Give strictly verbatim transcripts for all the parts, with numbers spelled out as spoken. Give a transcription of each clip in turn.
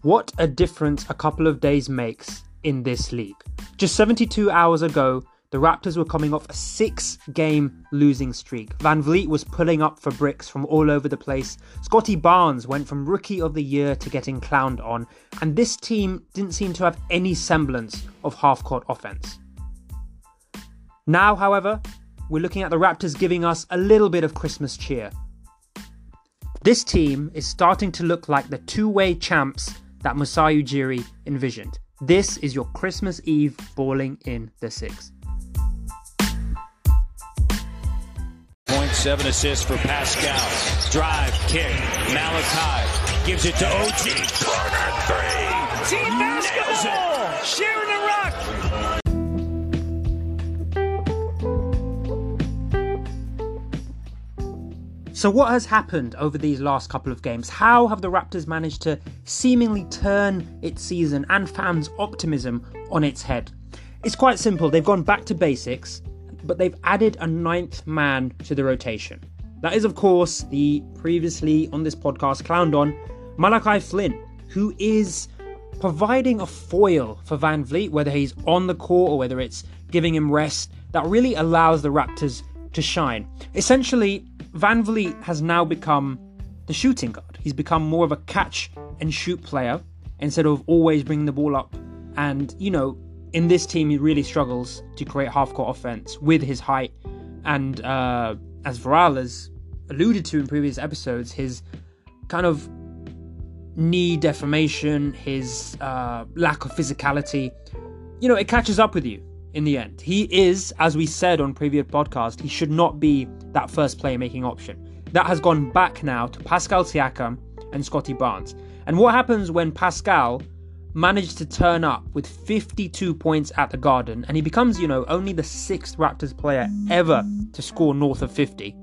What a difference a couple of days makes in this league. Just seventy-two hours ago, the Raptors were coming off a six-game losing streak. Van Vliet was pulling up for bricks from all over the place. Scotty Barnes went from Rookie of the Year to getting clowned on. And this team didn't seem to have any semblance of half-court offense. Now, however, we're looking at the Raptors giving us a little bit of Christmas cheer. This team is starting to look like the two-way champs that Masai Ujiri envisioned. This is your Christmas Eve balling in the six. Point seven assists for Pascal. Drive, kick, Malachi gives it to O G. Corner three. Team basketball. Sharing the rock. So what has happened over these last couple of games? How have the Raptors managed to seemingly turn its season and fans' optimism on its head? It's quite simple. They've gone back to basics, but they've added a ninth man to the rotation. That is, of course, the previously on this podcast clowned on Malachi Flynn, who is providing a foil for Van Vliet, whether he's on the court or whether it's giving him rest, that really allows the Raptors to shine. Essentially, Van Vliet has now become the shooting guard. He's become more of a catch and shoot player instead of always bringing the ball up. And, you know, in this team, he really struggles to create half-court offense with his height. And uh, as Varal has alluded to in previous episodes, his kind of knee deformation, his uh, lack of physicality, you know, it catches up with you in the end. He is, as we said on previous podcast, he should not be that first playmaking option. That has gone back now to Pascal Siakam and Scotty Barnes. And what happens when Pascal managed to turn up with fifty-two points at the Garden, and he becomes, you know, only the sixth Raptors player ever to score north of fifty,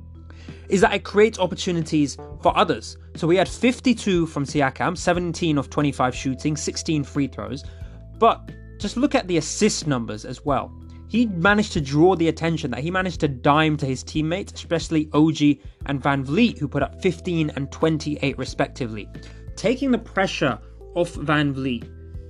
is that it creates opportunities for others. So we had fifty-two from Siakam, seventeen of twenty-five shooting, sixteen free throws, but just look at the assist numbers as well. He managed to draw the attention that he managed to dime to his teammates, especially O G and Van Vliet, who put up fifteen and twenty-eight respectively. Taking the pressure off Van Vliet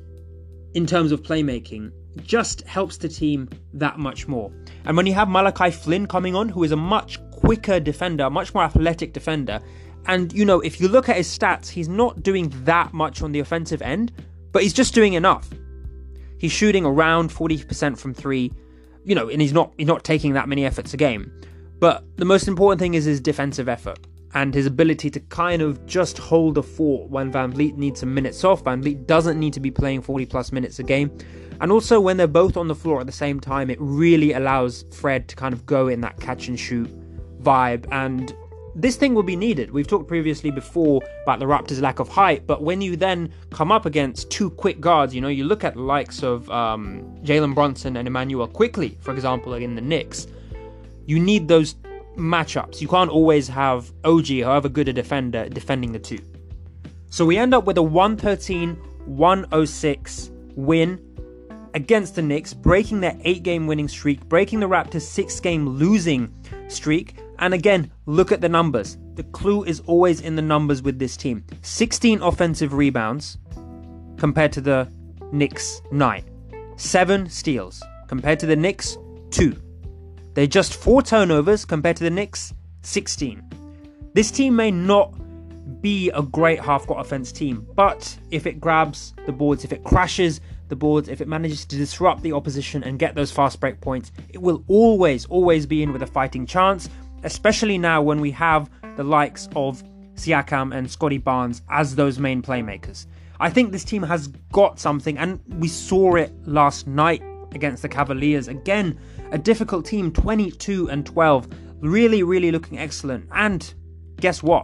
in terms of playmaking just helps the team that much more. And when you have Malachi Flynn coming on, who is a much quicker defender, a much more athletic defender, and, you know, if you look at his stats, he's not doing that much on the offensive end, but he's just doing enough. He's shooting around forty percent from three, you know, and he's not he's not taking that many efforts a game. But the most important thing is his defensive effort and his ability to kind of just hold the fort when Van Vliet needs some minutes off. Van Vliet doesn't need to be playing forty plus minutes a game. And also when they're both on the floor at the same time, it really allows Fred to kind of go in that catch and shoot vibe. And this thing will be needed. We've talked previously before about the Raptors' lack of height, but when you then come up against two quick guards, you know, you look at the likes of um, Jalen Brunson and Emmanuel Quickley, for example, in the Knicks, you need those matchups. You can't always have O G, however good a defender, defending the two. So we end up with a one thirteen one oh six win against the Knicks, breaking their eight-game winning streak, breaking the Raptors' six-game losing streak. And again, look at the numbers. The clue is always in the numbers with this team. sixteen offensive rebounds compared to the Knicks, nine. seven steals compared to the Knicks, two. They're just four turnovers compared to the Knicks, sixteen. This team may not be a great half-court offense team, but if it grabs the boards, if it crashes the boards, if it manages to disrupt the opposition and get those fast break points, it will always, always be in with a fighting chance, especially now when we have the likes of Siakam and Scotty Barnes as those main playmakers. I think this team has got something, and we saw it last night against the Cavaliers. Again, a difficult team, twenty-two and twelve, really, really looking excellent. And guess what?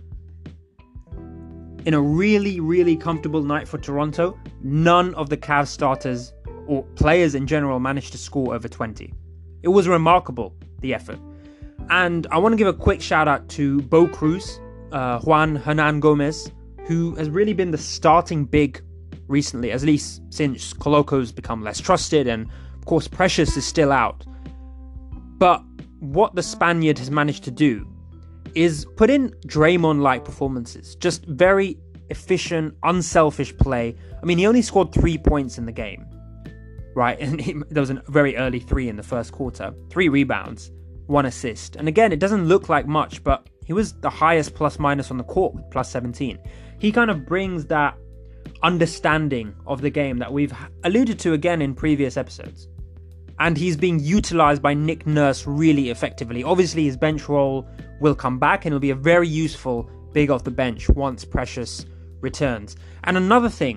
In a really, really comfortable night for Toronto, none of the Cavs starters or players in general managed to score over twenty. It was remarkable, the effort. And I want to give a quick shout out to Bo Cruz, uh, Juan Hernan Gomez, who has really been the starting big recently, at least since Coloco's become less trusted, and of course Precious is still out. But what the Spaniard has managed to do is put in Draymond-like performances, just very efficient, unselfish play. I mean, he only scored three points in the game, right? And he, there was a very early three in the first quarter. Three rebounds, one assist. And again, it doesn't look like much, but he was the highest plus minus on the court with plus seventeen. He kind of brings that understanding of the game that we've alluded to again in previous episodes. And he's being utilized by Nick Nurse really effectively. Obviously, his bench role will come back and it'll be a very useful big off the bench once Precious returns. And another thing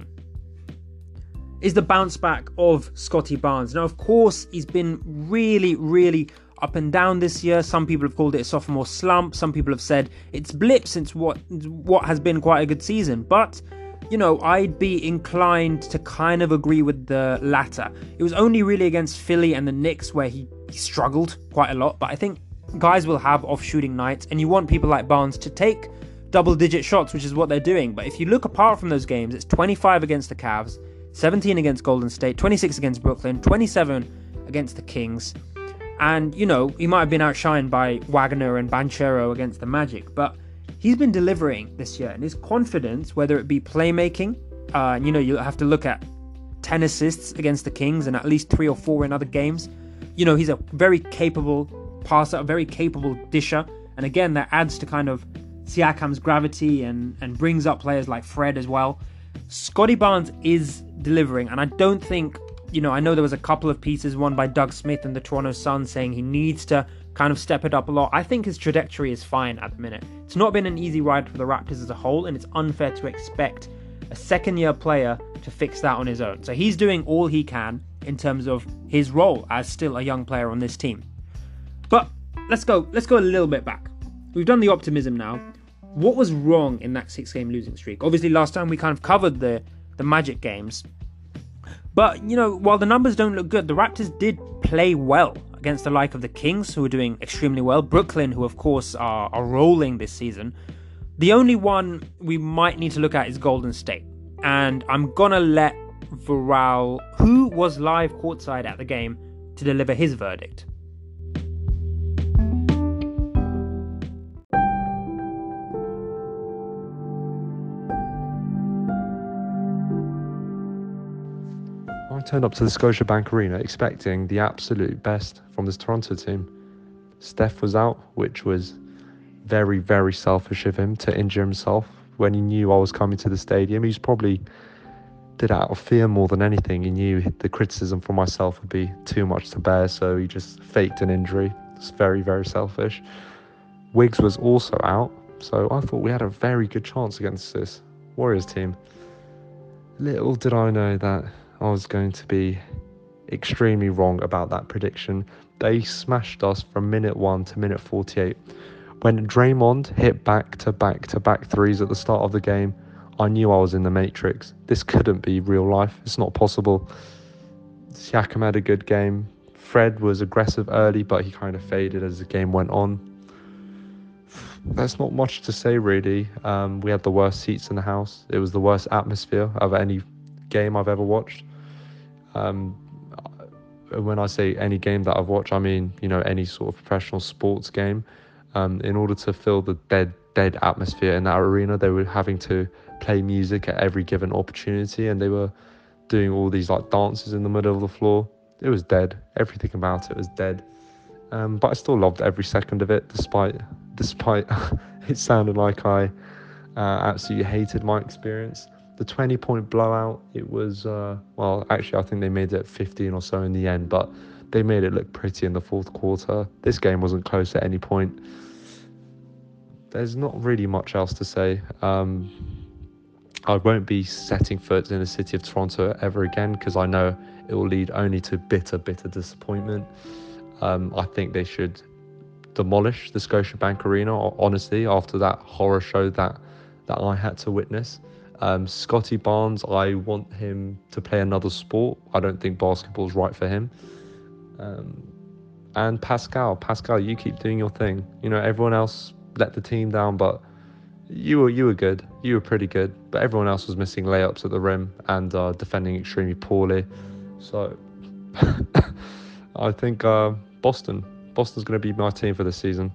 is the bounce back of Scottie Barnes. Now, of course, he's been really, really up and down this year. Some people have called it a sophomore slump. Some people have said it's blipped since what what has been quite a good season. But, you know, I'd be inclined to kind of agree with the latter. It was only really against Philly and the Knicks where he, he struggled quite a lot. But I think guys will have off-shooting nights, and you want people like Barnes to take double-digit shots, which is what they're doing. But if you look apart from those games, it's twenty-five against the Cavs, seventeen against Golden State, twenty-six against Brooklyn, twenty-seven against the Kings. And, you know, he might have been outshined by Wagner and Banchero against the Magic, but he's been delivering this year. And his confidence, whether it be playmaking, uh, you know, you have to look at ten assists against the Kings and at least three or four in other games. You know, he's a very capable passer, a very capable disher. And again, that adds to kind of Siakam's gravity and, and brings up players like Fred as well. Scottie Barnes is delivering, and I don't think, you know, I know there was a couple of pieces, one by Doug Smith and the Toronto Sun, saying he needs to kind of step it up a lot. I think his trajectory is fine at the minute. It's not been an easy ride for the Raptors as a whole, and it's unfair to expect a second-year player to fix that on his own. So he's doing all he can in terms of his role as still a young player on this team. But let's go, let's go a little bit back. We've done the optimism now. What was wrong in that six-game losing streak? Obviously, last time we kind of covered the, the Magic games. But, you know, while the numbers don't look good, the Raptors did play well against the like of the Kings, who are doing extremely well. Brooklyn, who, of course, are, are rolling this season. The only one we might need to look at is Golden State. And I'm going to let Viral, who was live courtside at the game, to deliver his verdict. I turned up to the Scotiabank Arena expecting the absolute best from this Toronto team. Steph was out, which was very, very selfish of him to injure himself when he knew I was coming to the stadium. He was probably did it out of fear more than anything. He knew the criticism from myself would be too much to bear, so he just faked an injury. It's very, very selfish. Wiggs was also out, so I thought we had a very good chance against this Warriors team. Little did I know that I was going to be extremely wrong about that prediction. They smashed us from minute one to minute forty-eight. When Draymond hit back-to-back-to-back threes at the start of the game, I knew I was in the Matrix. This couldn't be real life. It's not possible. Siakam had a good game. Fred was aggressive early, but he kind of faded as the game went on. There's not much to say, really. Um, we had the worst seats in the house. It was the worst atmosphere of any game I've ever watched. Um, when I say any game that I've watched, I mean, you know, any sort of professional sports game. Um, in order to fill the dead, dead atmosphere in that arena, they were having to play music at every given opportunity, and they were doing all these like dances in the middle of the floor. It was dead. Everything about it was dead. Um, but I still loved every second of it, despite despite it sounded like I uh, absolutely hated my experience. The twenty-point blowout, it was, uh, well, actually, I think they made it fifteen or so in the end, but they made it look pretty in the fourth quarter. This game wasn't close at any point. There's not really much else to say. Um, I won't be setting foot in the city of Toronto ever again, because I know it will lead only to bitter, bitter disappointment. Um, I think they should demolish the Scotiabank Arena, honestly, after that horror show that, that I had to witness. Um, Scottie Barnes, I want him to play another sport. I don't think basketball's right for him. Um, and Pascal, Pascal, you keep doing your thing. You know, everyone else let the team down, but you were you were good. You were pretty good. But everyone else was missing layups at the rim and uh, defending extremely poorly. So I think uh, Boston, Boston's going to be my team for this season.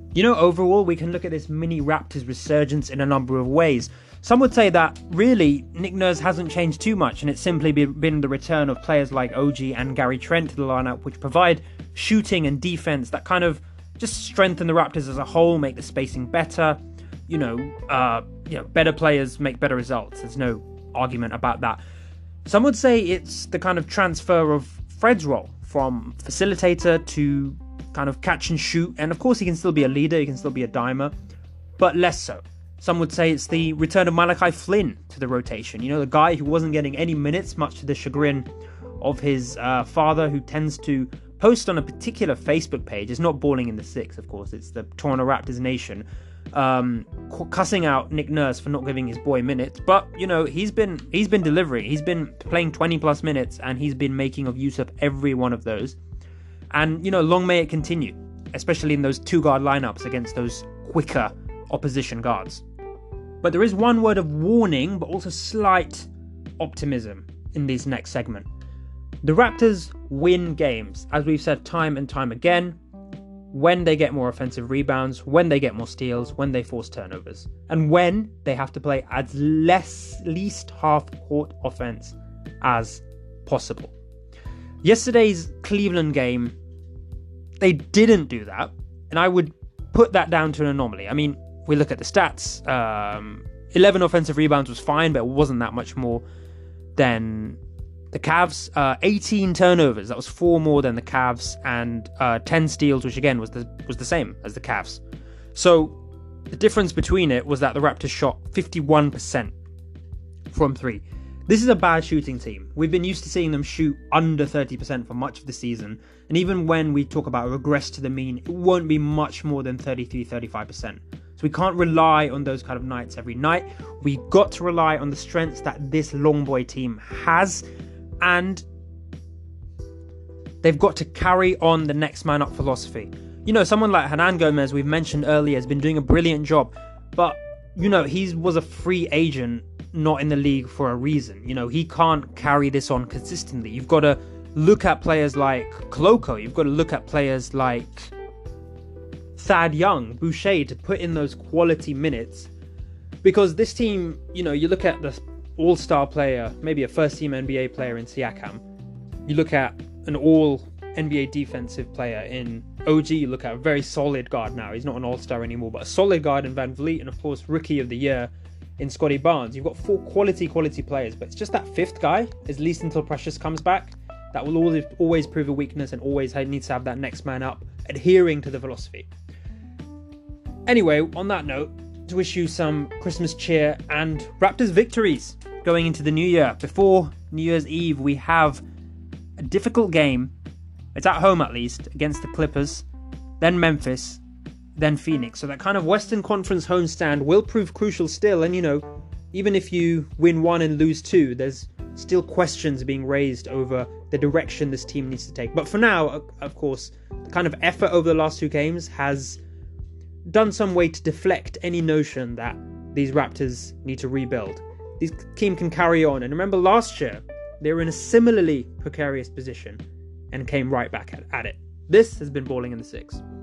You know, overall, we can look at this mini Raptors resurgence in a number of ways. Some would say that, really, Nick Nurse hasn't changed too much, and it's simply been the return of players like O G and Gary Trent to the lineup, which provide shooting and defense that kind of just strengthen the Raptors as a whole, make the spacing better. You know, uh, you know, better players make better results. There's no argument about that. Some would say it's the kind of transfer of Fred's role from facilitator to kind of catch and shoot. And of course, he can still be a leader, he can still be a dimer, but less so. Some would say it's the return of Malachi Flynn to the rotation. You know, the guy who wasn't getting any minutes, much to the chagrin of his uh, father, who tends to post on a particular Facebook page. It's not Balling in the Six, of course. It's the Toronto Raptors Nation, um, cussing out Nick Nurse for not giving his boy minutes. But, you know, he's been he's been delivering. He's been playing twenty plus minutes, and he's been making of use of every one of those. And, you know, long may it continue, especially in those two-guard lineups against those quicker opposition guards. But there is one word of warning, but also slight optimism in this next segment. The Raptors win games, as we've said time and time again, when they get more offensive rebounds, when they get more steals, when they force turnovers, and when they have to play as less, least half-court offense as possible. Yesterday's Cleveland game, they didn't do that, and I would put that down to an anomaly. I mean, if we look at the stats, um, eleven offensive rebounds was fine, but it wasn't that much more than the Cavs. Uh, eighteen turnovers, that was four more than the Cavs, and uh, ten steals, which again was the was the same as the Cavs. So the difference between it was that the Raptors shot fifty-one percent from three. This is a bad shooting team. We've been used to seeing them shoot under thirty percent for much of the season. And even when we talk about regress to the mean, it won't be much more than thirty-three, thirty-five percent. So we can't rely on those kind of nights every night. We got to rely on the strengths that this long boy team has. And they've got to carry on the next man up philosophy. You know, someone like Hernan Gomez, we've mentioned earlier, has been doing a brilliant job. But, you know, he was a free agent, not in the league for a reason. You know, he can't carry this on consistently. You've got to look at players like Koloko. You've got to look at players like Thad Young, Boucher, to put in those quality minutes. Because this team, you know, you look at the all-star player, maybe a first-team N B A player in Siakam. You look at an all-N B A defensive player in O G. You look at a very solid guard now. He's not an all-star anymore, but a solid guard in Van Vliet. And, of course, Rookie of the Year in Scotty Barnes. You've got four quality, quality players, but it's just that fifth guy, at least until Precious comes back, that will always, always prove a weakness and always needs to have that next man up, adhering to the philosophy. Anyway, on that note, to wish you some Christmas cheer and Raptors victories going into the new year. Before New Year's Eve, we have a difficult game. It's at home, at least, against the Clippers, then Memphis, then Phoenix. So that kind of Western Conference homestand will prove crucial still. And, you know, even if you win one and lose two, there's still questions being raised over the direction this team needs to take. But for now, of course, the kind of effort over the last two games has done some way to deflect any notion that these Raptors need to rebuild. This team can carry on. And remember, last year, they were in a similarly precarious position and came right back at, at it. This has been Balling in the Six.